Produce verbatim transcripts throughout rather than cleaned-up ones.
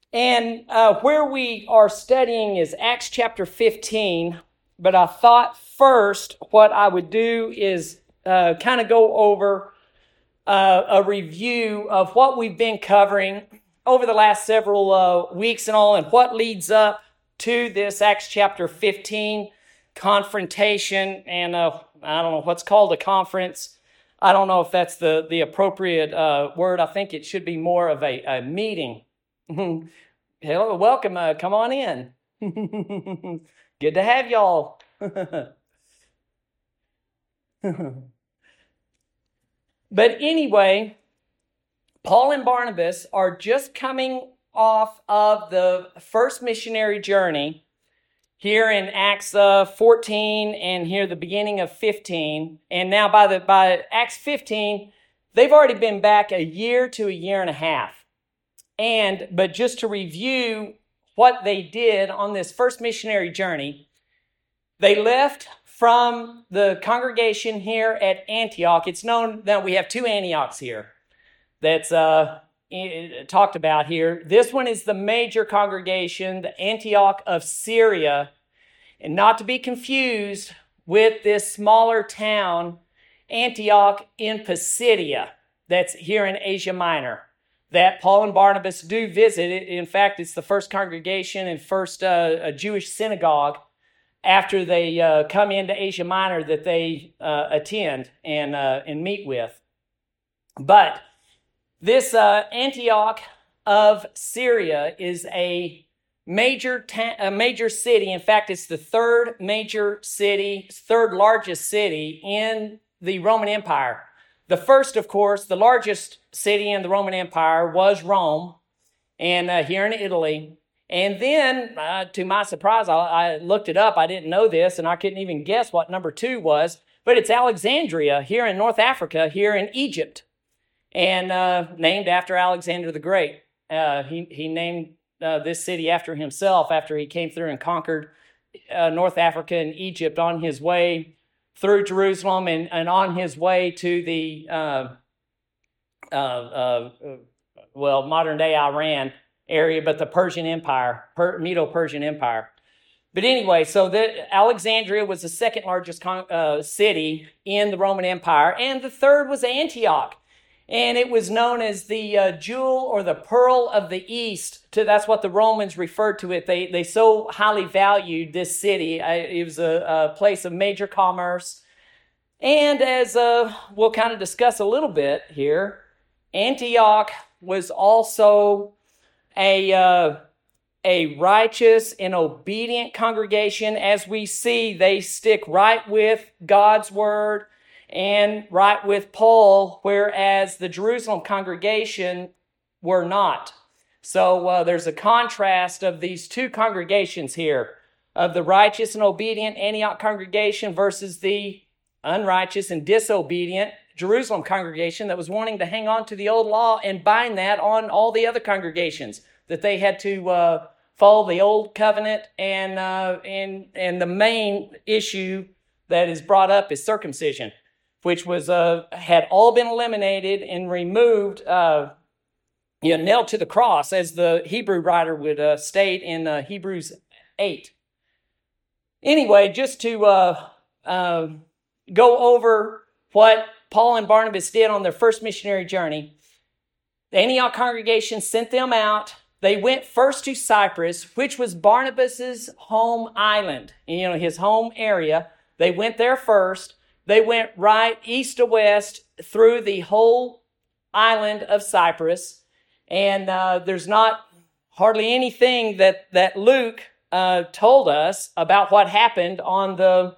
And uh, where we are studying is Acts chapter fifteen, but I thought first what I would do is uh, kind of go over uh, a review of what we've been covering over the last several uh, weeks and all, and what leads up to this Acts chapter fifteen confrontation, and uh, I don't know what's called a conference. I don't know if that's the, the appropriate uh, word. I think it should be more of a, a meeting. Hello, welcome. Uh, come on in. Good to have y'all. But anyway, Paul and Barnabas are just coming off of the first missionary journey here in Acts uh, fourteen and here the beginning of fifteen. And now by the by Acts fifteen, they've already been back a year to a year and a half. And, but just to review what they did on this first missionary journey, they left from the congregation here at Antioch. It's known that we have two Antiochs here that's uh, talked about here. This one is the major congregation, the Antioch of Syria, and not to be confused with this smaller town, Antioch in Pisidia, that's here in Asia Minor, that Paul and Barnabas do visit. In fact, it's the first congregation and first uh, a Jewish synagogue after they uh, come into Asia Minor that they uh, attend and uh, and meet with. But this uh, Antioch of Syria is a major ta- a major city. In fact, it's the third major city, third largest city in the Roman Empire. The first, of course, the largest city in the Roman Empire was Rome, and uh, here in Italy. And then, uh, to my surprise, I, I looked it up. I didn't know this, and I couldn't even guess what number two was. But it's Alexandria here in North Africa, here in Egypt, and uh, named after Alexander the Great. Uh, he he named uh, this city after himself after he came through and conquered uh, North Africa and Egypt on his way through Jerusalem and, and on his way to the, uh, uh, uh, well, modern-day Iran area, but the Persian Empire, per, Medo-Persian Empire. But anyway, so the, Alexandria was the second largest con, uh, city in the Roman Empire, and the third was Antioch. And it was known as the uh, jewel or the pearl of the East. To, that's what the Romans referred to it. They they so highly valued this city. I, it was a, a place of major commerce. And as uh, we'll kind of discuss a little bit here, Antioch was also a, uh, a righteous and obedient congregation. As we see, they stick right with God's word and right with Paul, whereas the Jerusalem congregation were not. So uh, there's a contrast of these two congregations here, of the righteous and obedient Antioch congregation versus the unrighteous and disobedient Jerusalem congregation that was wanting to hang on to the old law and bind that on all the other congregations, that they had to uh, follow the old covenant, and, uh, and, and the main issue that is brought up is circumcision, which was uh, had all been eliminated and removed, uh, you know, nailed to the cross, as the Hebrew writer would uh, state in uh, Hebrews eight. Anyway, just to uh, uh, go over what Paul and Barnabas did on their first missionary journey, the Antioch congregation sent them out. They went first to Cyprus, which was Barnabas's home island, you know, his home area. They went there first. They went right east to west through the whole island of Cyprus. And uh, there's not hardly anything that, that Luke uh, told us about what happened on the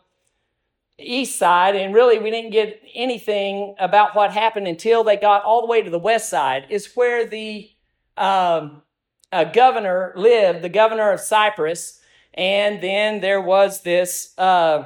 east side. And really, we didn't get anything about what happened until they got all the way to the west side, is where the um, uh, governor lived, the governor of Cyprus. And then there was this Uh,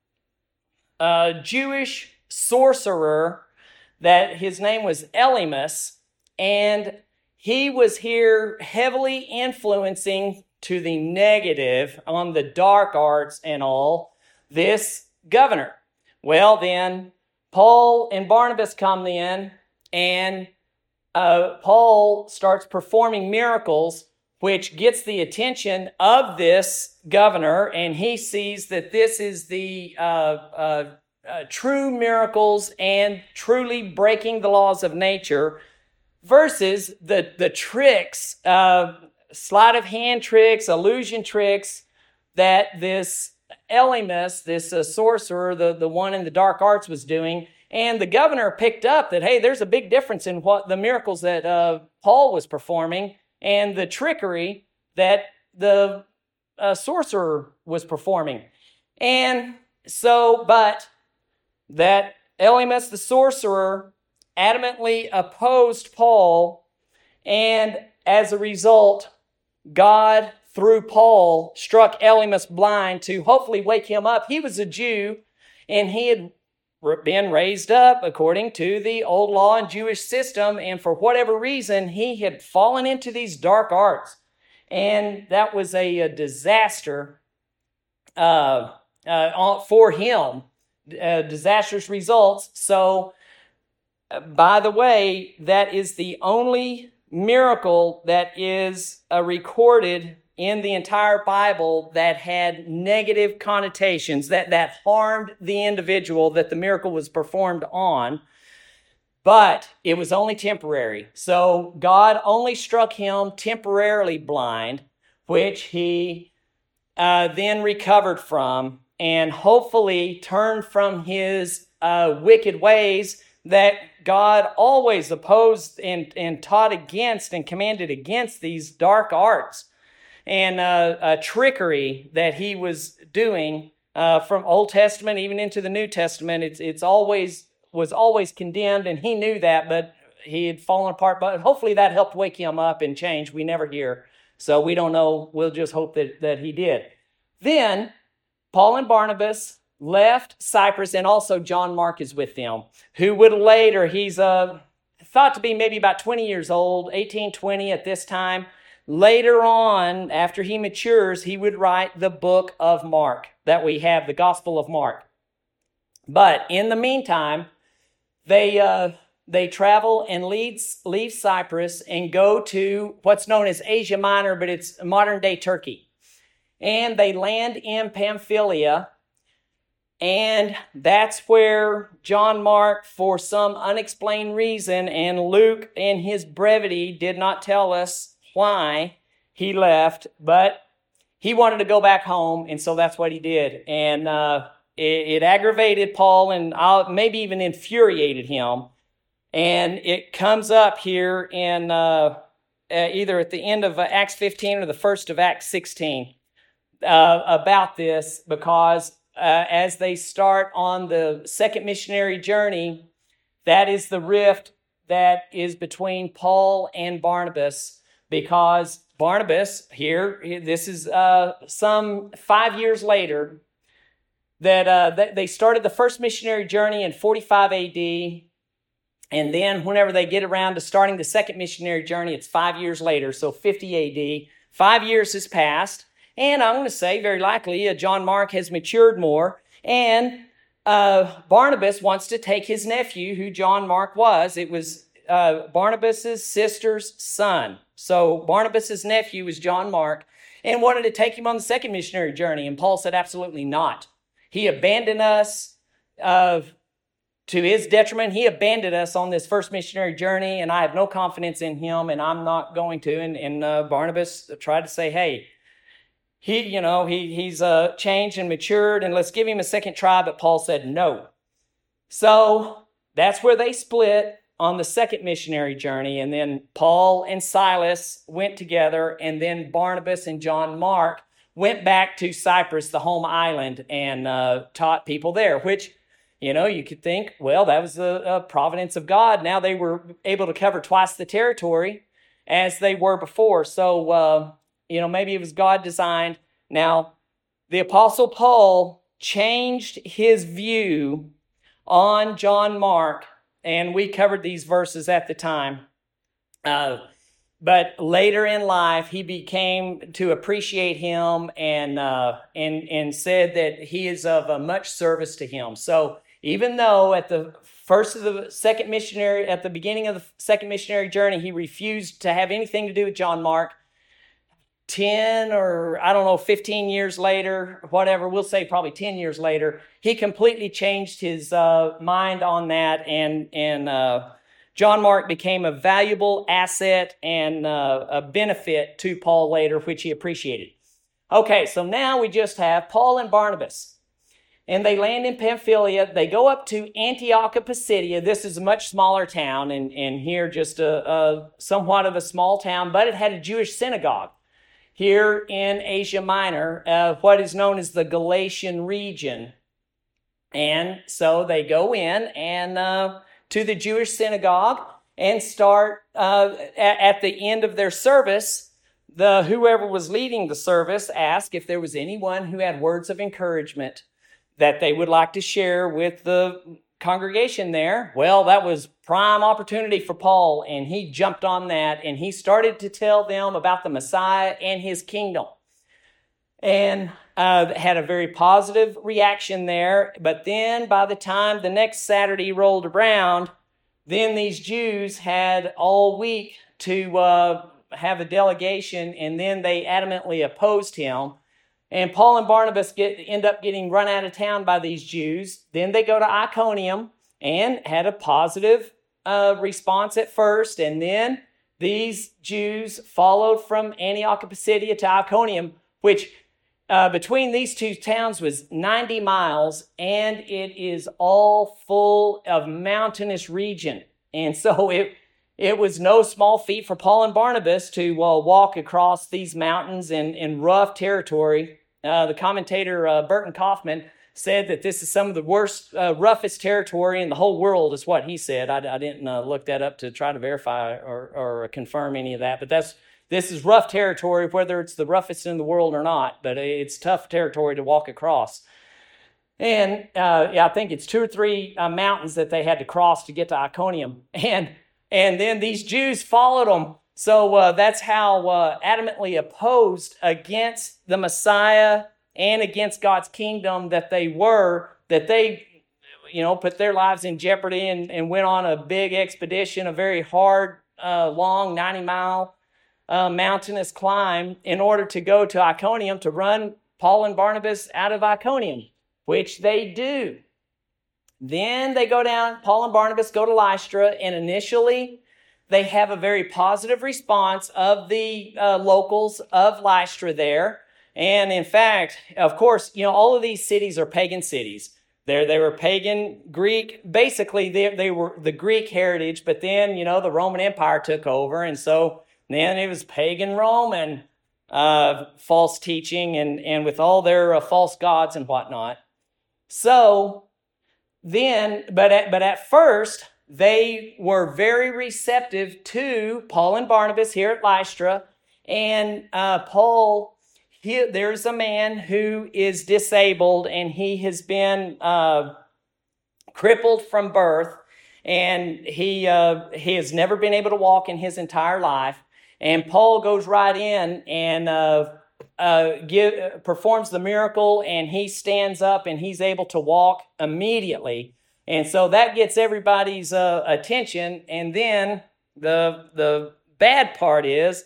a Jewish sorcerer that his name was Elymas, and he was here heavily influencing to the negative on the dark arts and all this governor. Well, then Paul and Barnabas come in, and uh, Paul starts performing miracles which gets the attention of this governor, and he sees that this is the uh, uh, uh, true miracles and truly breaking the laws of nature versus the, the tricks, uh, sleight of hand tricks, illusion tricks that this Elymas, this uh, sorcerer, the, the one in the dark arts, was doing. And the governor picked up that, hey, there's a big difference in what the miracles that uh, Paul was performing and the trickery that the uh, sorcerer was performing. And so, but that Elymas the sorcerer adamantly opposed Paul, and as a result, God, through Paul, struck Elymas blind to hopefully wake him up. He was a Jew, and he had been raised up according to the old law and Jewish system, and for whatever reason, he had fallen into these dark arts. And that was a, a disaster uh, uh, for him, uh, disastrous results. So, uh, by the way, that is the only miracle that is uh, recorded in the entire Bible that had negative connotations, that, that harmed the individual that the miracle was performed on, but it was only temporary. So God only struck him temporarily blind, which he uh, then recovered from and hopefully turned from his uh, wicked ways that God always opposed and, and taught against and commanded against these dark arts and uh, uh, trickery that he was doing uh, from Old Testament even into the New Testament. It's it's always was always condemned, and he knew that, but he had fallen apart. But hopefully that helped wake him up and change. We never hear, so we don't know. We'll just hope that that he did. Then Paul and Barnabas left Cyprus, and also John Mark is with them, who would later, he's uh, thought to be maybe about twenty years old, eighteen, twenty at this time. Later on, after he matures, he would write the book of Mark that we have, the Gospel of Mark. But in the meantime, they uh, they travel and leave, leave Cyprus and go to what's known as Asia Minor, but it's modern-day Turkey. And they land in Pamphylia, and that's where John Mark, for some unexplained reason, and Luke in his brevity did not tell us why he left, but he wanted to go back home, and so that's what he did. And uh, it, it aggravated Paul and uh, maybe even infuriated him. And it comes up here in uh, uh, either at the end of uh, Acts fifteen or the first of Acts sixteen uh, about this, because uh, as they start on the second missionary journey, that is the rift that is between Paul and Barnabas. Because Barnabas here, this is uh, some five years later, that uh, they started the first missionary journey in forty-five A D, and then whenever they get around to starting the second missionary journey, it's five years later, so fifty A D. Five years has passed, and I'm going to say very likely uh, John Mark has matured more, and uh, Barnabas wants to take his nephew, who John Mark was. It was uh, Barnabas's sister's son. So Barnabas' nephew was John Mark, and wanted to take him on the second missionary journey. And Paul said, absolutely not. He abandoned us uh, to his detriment. He abandoned us on this first missionary journey, and I have no confidence in him, and I'm not going to. And, and uh, Barnabas tried to say, hey, he, you know, he he's uh, changed and matured, and let's give him a second try. But Paul said no. So that's where they split on the second missionary journey, and then Paul and Silas went together, and then Barnabas and John Mark went back to Cyprus, the home island, and uh, taught people there, which, you know, you could think, well, that was the uh, providence of God. Now they were able to cover twice the territory as they were before. So, uh, you know, maybe it was God designed. Now, the Apostle Paul changed his view on John Mark, and we covered these verses at the time. Uh, but later in life, he became to appreciate him and uh, and and said that he is of uh, much service to him. So even though at the first of the second missionary, at the beginning of the second missionary journey, he refused to have anything to do with John Mark, ten or I don't know, fifteen years later, whatever, we'll say probably ten years later, he completely changed his uh, mind on that, and and uh, John Mark became a valuable asset and uh, a benefit to Paul later, which he appreciated. Okay, so now we just have Paul and Barnabas, and they land in Pamphylia. They go up to Antioch of Pisidia. This is a much smaller town, and, and here just a, a somewhat of a small town, but it had a Jewish synagogue. Here in Asia Minor, uh, what is known as the Galatian region. And so they go in and uh, to the Jewish synagogue and start uh, at, at the end of their service. The whoever was leading the service asked if there was anyone who had words of encouragement that they would like to share with the congregation there. Well, that was prime opportunity for Paul, and he jumped on that, and he started to tell them about the Messiah and his kingdom, and uh, had a very positive reaction there. But then by the time the next Saturday rolled around, then these Jews had all week to uh, have a delegation, and then they adamantly opposed him. And Paul and Barnabas get, end up getting run out of town by these Jews. Then they go to Iconium and had a positive uh, response at first. And then these Jews followed from Antioch of Pisidia to Iconium, which uh, between these two towns was ninety miles, and it is all full of mountainous region. And so it It was no small feat for Paul and Barnabas to uh, walk across these mountains in, in rough territory. Uh, the commentator uh, Burton Kaufman said that this is some of the worst, uh, roughest territory in the whole world, is what he said. I, I didn't uh, look that up to try to verify or, or confirm any of that, but that's this is rough territory, whether it's the roughest in the world or not, but it's tough territory to walk across. And uh, yeah, I think it's two or three uh, mountains that they had to cross to get to Iconium. And And then these Jews followed them. So uh, that's how uh, adamantly opposed against the Messiah and against God's kingdom that they were, that they, you know, put their lives in jeopardy and, and went on a big expedition, a very hard, uh, long ninety-mile uh, mountainous climb in order to go to Iconium to run Paul and Barnabas out of Iconium, which they do. Then they go down, Paul and Barnabas go to Lystra, and initially they have a very positive response of the uh, locals of Lystra there. And in fact, of course, you know, all of these cities are pagan cities. They're, they were pagan Greek, basically they, they were the Greek heritage, but then, you know, the Roman Empire took over, and so then it was pagan Roman uh, false teaching and, and with all their uh, false gods and whatnot. So then, but at, but at first, they were very receptive to Paul and Barnabas here at Lystra. And uh, Paul, he, there's a man who is disabled, and he has been uh, crippled from birth, and he uh, he has never been able to walk in his entire life. And Paul goes right in and uh, uh, give, performs the miracle, and he stands up and he's able to walk immediately. And so that gets everybody's uh, attention. And then the the bad part is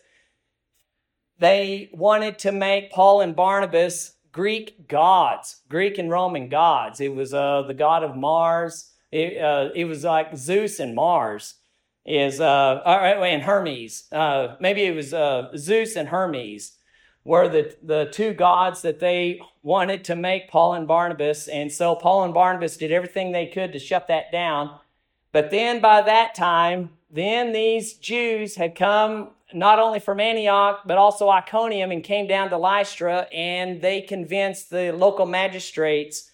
they wanted to make Paul and Barnabas Greek gods, Greek and Roman gods. It was uh, the god of Mars. It, uh, it was like Zeus and Mars is uh, and Hermes. Uh, maybe it was uh, Zeus and Hermes were the, the two gods that they wanted to make Paul and Barnabas. And so Paul and Barnabas did everything they could to shut that down. But then by that time, then these Jews had come not only from Antioch, but also Iconium, and came down to Lystra, and they convinced the local magistrates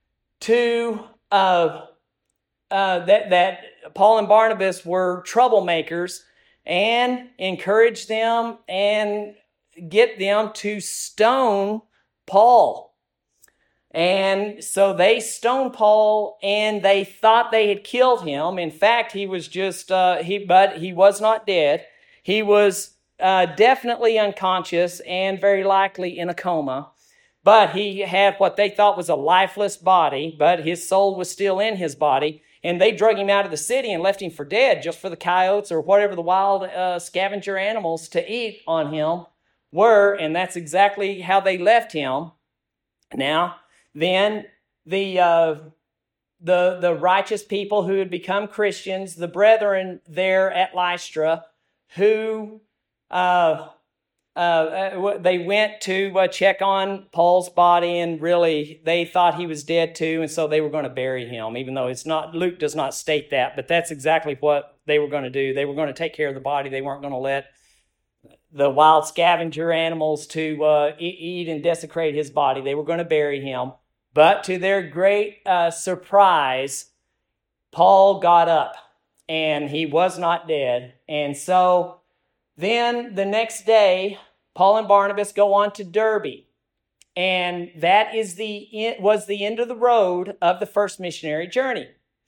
to uh, uh, that, that Paul and Barnabas were troublemakers, and encouraged them and get them to stone Paul. And so they stoned Paul, and they thought they had killed him. In fact, he was just, uh, he, but he was not dead. He was uh, definitely unconscious and very likely in a coma. But he had what they thought was a lifeless body, but his soul was still in his body. And they drug him out of the city and left him for dead, just for the coyotes or whatever the wild uh, scavenger animals to eat on him were, and that's exactly how they left him. Now, then the uh, the the righteous people who had become Christians, the brethren there at Lystra, who uh, uh, they went to uh, check on Paul's body, and really they thought he was dead too, and so they were going to bury him, even though it's not, Luke does not state that, but that's exactly what they were going to do. They were going to take care of the body. They weren't going to let the wild scavenger animals to uh, eat and desecrate his body. They were going to bury him. But to their great uh, surprise, Paul got up and he was not dead. And so then the next day, Paul and Barnabas go on to Derbe. And that is the was the end of the road of the first missionary journey.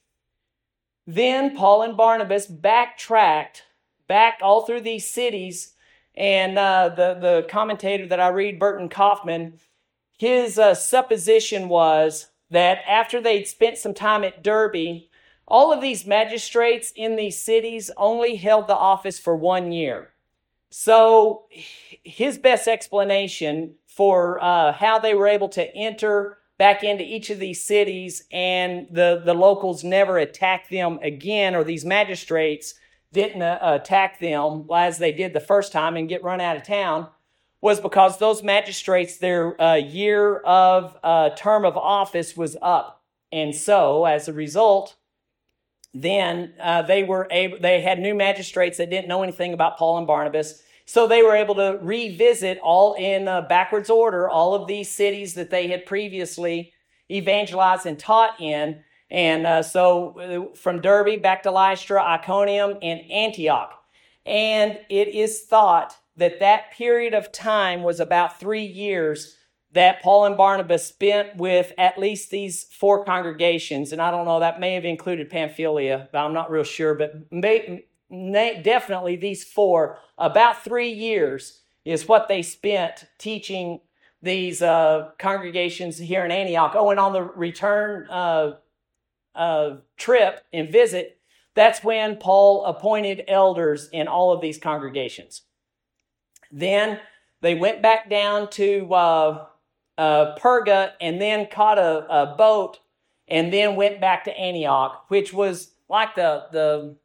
Then Paul and Barnabas backtracked back all through these cities. And uh, the, the commentator that I read, Burton Kaufman, his uh, supposition was that after they'd spent some time at Derbe, all of these magistrates in these cities only held the office for one year. So his best explanation for uh, how they were able to enter back into each of these cities and the, the locals never attacked them again, or these magistrates didn't uh, attack them as they did the first time and get run out of town, was because those magistrates, their uh, year of uh, term of office was up. And so, as a result, then uh, they were able, they had new magistrates that didn't know anything about Paul and Barnabas. So they were able to revisit all in uh, backwards order, all of these cities that they had previously evangelized and taught in. And uh, so from Derbe back to Lystra, Iconium, and Antioch. And it is thought that that period of time was about three years that Paul and Barnabas spent with at least these four congregations. And I don't know, that may have included Pamphylia, but I'm not real sure. But may, definitely these four, about three years is what they spent teaching these uh, congregations here in Antioch. Oh, and on the return uh Uh, trip and visit, that's when Paul appointed elders in all of these congregations. Then they went back down to uh, uh, Perga and then caught a, a boat and then went back to Antioch, which was like the, the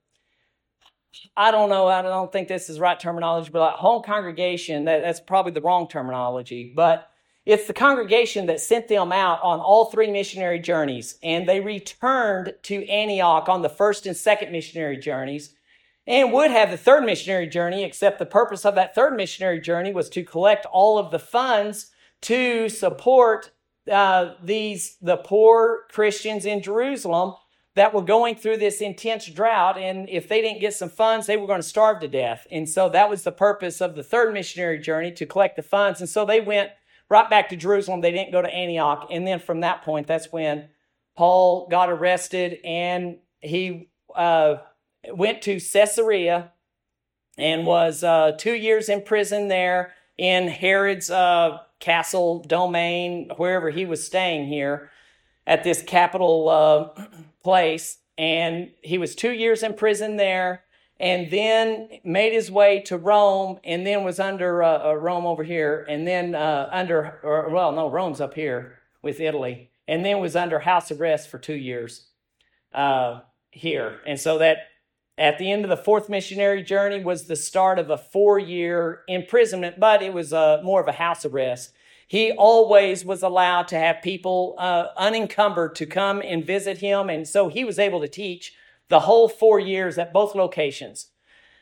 I don't know, I don't think this is the right terminology, but like home congregation, that, that's probably the wrong terminology, but it's the congregation that sent them out on all three missionary journeys, and they returned to Antioch on the first and second missionary journeys and would have the third missionary journey, except the purpose of that third missionary journey was to collect all of the funds to support uh, these the poor Christians in Jerusalem that were going through this intense drought, and if they didn't get some funds, they were going to starve to death. And so that was the purpose of the third missionary journey, to collect the funds. And so they went right back to Jerusalem. They didn't go to Antioch. And then from that point, that's when Paul got arrested and he uh, went to Caesarea and was uh, two years in prison there in Herod's uh, castle domain, wherever he was staying here at this capital uh, place. And he was two years in prison there, and then made his way to Rome, and then was under uh, uh, Rome over here, and then uh, under, or, well, no, Rome's up here with Italy, and then was under house arrest for two years uh, here. And so that at the end of the fourth missionary journey was the start of a four-year imprisonment, but it was uh, more of a house arrest. He always was allowed to have people uh, unencumbered to come and visit him, and so he was able to teach the whole four years at both locations.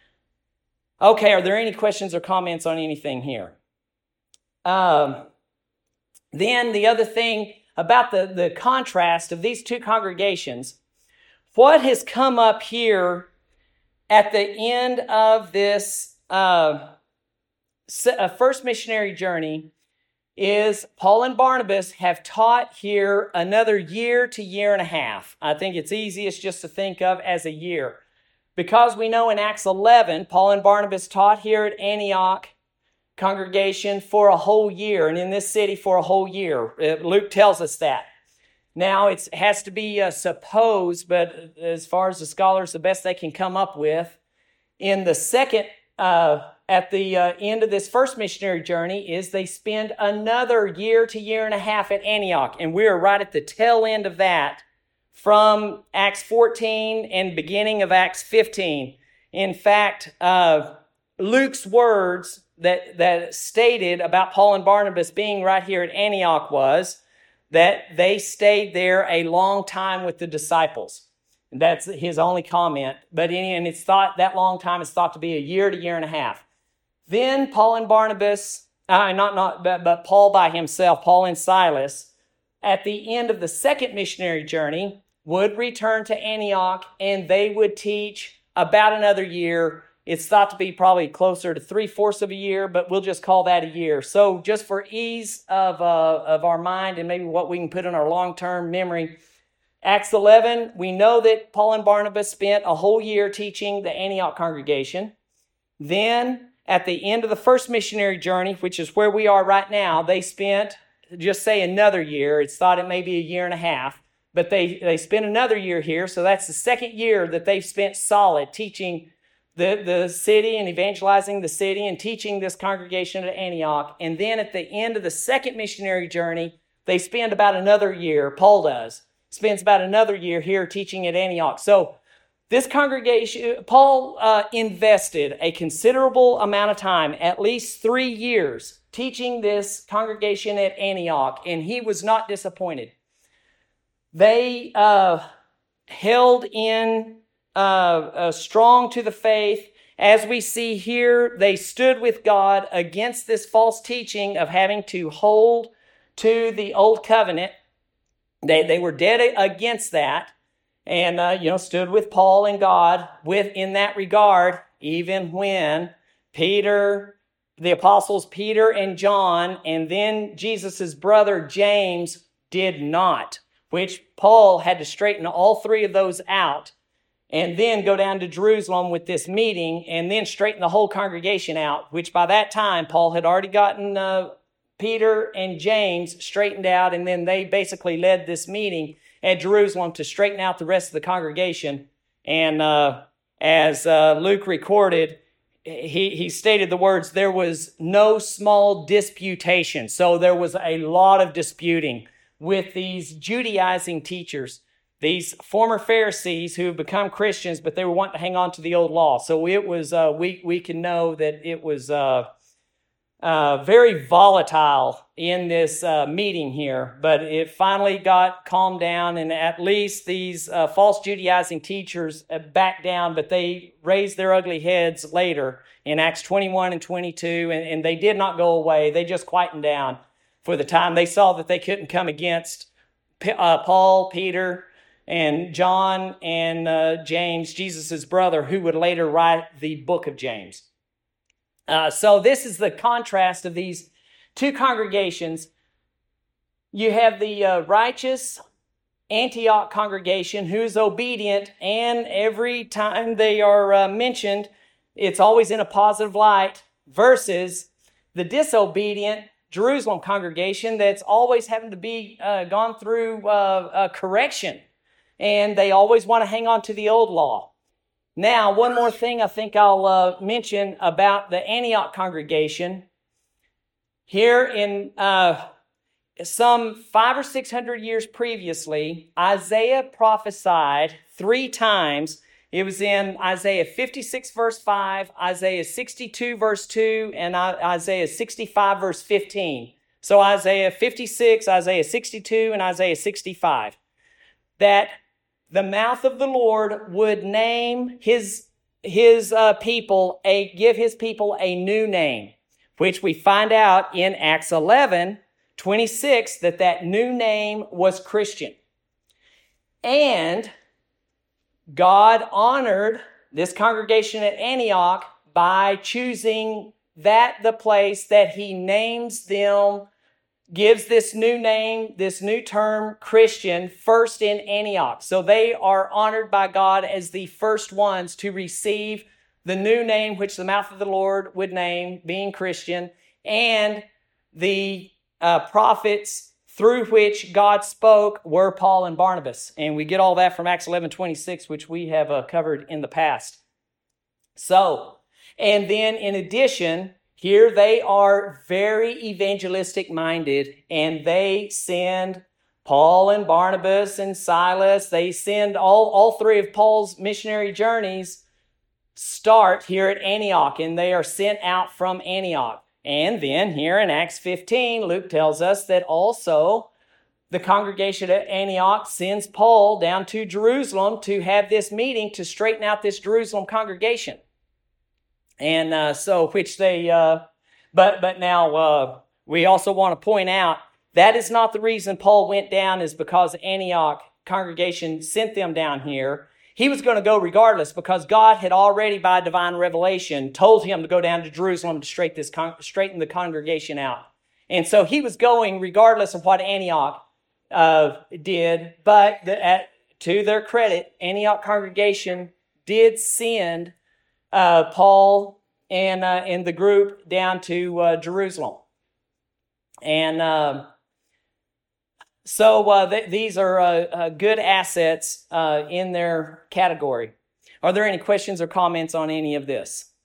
Okay, are there any questions or comments on anything here? Um, then the other thing about the, the contrast of these two congregations, what has come up here at the end of this uh, first missionary journey is Paul and Barnabas have taught here another year to year and a half. I think it's easiest just to think of as a year. Because we know in Acts eleven, Paul and Barnabas taught here at Antioch congregation for a whole year, and in this city for a whole year. Luke tells us that. Now, it has to be uh, supposed, but as far as the scholars, the best they can come up with, in the second uh, at the uh, end of this first missionary journey is they spend another year to year and a half at Antioch. And we're right at the tail end of that from Acts fourteen and beginning of Acts fifteen. In fact, uh, Luke's words that, that stated about Paul and Barnabas being right here at Antioch was that they stayed there a long time with the disciples. That's his only comment. But in, and it's thought that long time is thought to be a year to year and a half. Then Paul and Barnabas, uh, not not but, but Paul by himself, Paul and Silas, at the end of the second missionary journey, would return to Antioch, and they would teach about another year. It's thought to be probably closer to three-fourths of a year, but we'll just call that a year. So just for ease of uh, of our mind and maybe what we can put in our long-term memory, Acts eleven, we know that Paul and Barnabas spent a whole year teaching the Antioch congregation. Then, at the end of the first missionary journey, which is where we are right now, they spent, just say another year. It's thought it may be a year and a half, but they, they spent another year here. So that's the second year that they've spent solid teaching the, the city and evangelizing the city and teaching this congregation at Antioch. And then at the end of the second missionary journey, they spend about another year, Paul does, spends about another year here teaching at Antioch. So this congregation, Paul uh, invested a considerable amount of time, at least three years, teaching this congregation at Antioch, and he was not disappointed. They uh, held in uh, uh, strong to the faith. As we see here, they stood with God against this false teaching of having to hold to the old covenant. They, they were dead against that. And, uh, you know, stood with Paul and God with in that regard, even when Peter, the apostles Peter and John, and then Jesus' brother James did not, which Paul had to straighten all three of those out and then go down to Jerusalem with this meeting and then straighten the whole congregation out, which by that time Paul had already gotten uh, Peter and James straightened out, and then they basically led this meeting at Jerusalem to straighten out the rest of the congregation. And uh, as uh, Luke recorded, he, he stated the words, there was no small disputation. So there was a lot of disputing with these Judaizing teachers, these former Pharisees who have become Christians, but they were wanting to hang on to the old law. So it was, uh, we, we can know that it was uh, uh, very volatile in this uh, meeting here, but it finally got calmed down, and at least these uh, false Judaizing teachers uh, backed down, but they raised their ugly heads later in Acts twenty-one and twenty-two, and, and they did not go away. They just quietened down for the time. They saw that they couldn't come against uh, Paul, Peter, and John, and uh, James, Jesus' brother, who would later write the book of James. Uh, so this is the contrast of these two congregations. You have the uh, righteous Antioch congregation who is obedient, and every time they are uh, mentioned, it's always in a positive light, versus the disobedient Jerusalem congregation that's always having to be uh, gone through uh, uh, correction, and they always want to hang on to the old law. Now, one more thing I think I'll uh, mention about the Antioch congregation. Here in uh, some five or six hundred years previously, Isaiah prophesied three times. It was in Isaiah fifty-six verse five, Isaiah sixty-two verse two, and Isaiah sixty-five verse fifteen. So Isaiah fifty-six, Isaiah sixty-two, and Isaiah sixty-five. That the mouth of the Lord would name his, his uh, people, a give his people a new name, which we find out in Acts eleven twenty-six that that new name was Christian. And God honored this congregation at Antioch by choosing that the place that he names them, gives this new name, this new term, Christian, first in Antioch. So they are honored by God as the first ones to receive the new name which the mouth of the Lord would name, being Christian, and the uh, prophets through which God spoke were Paul and Barnabas. And we get all that from Acts eleven twenty-six, which we have uh, covered in the past. So, And then in addition, here they are very evangelistic minded, and they send Paul and Barnabas and Silas. They send all, all three of Paul's missionary journeys start here at Antioch, and they are sent out from Antioch. And then here in Acts fifteen, Luke tells us that also the congregation at Antioch sends Paul down to Jerusalem to have this meeting to straighten out this Jerusalem congregation. And uh, so, which they, uh, but but now uh, we also want to point out that is not the reason Paul went down, is because the Antioch congregation sent them down here. He was going to go regardless, because God had already, by divine revelation, told him to go down to Jerusalem to straighten, this con- straighten the congregation out. And so he was going regardless of what Antioch uh, did. But the, at, to their credit, Antioch congregation did send uh, Paul and, uh, and the group down to uh, Jerusalem. And uh, So uh, th- these are uh, uh, good assets uh, in their category. Are there any questions or comments on any of this?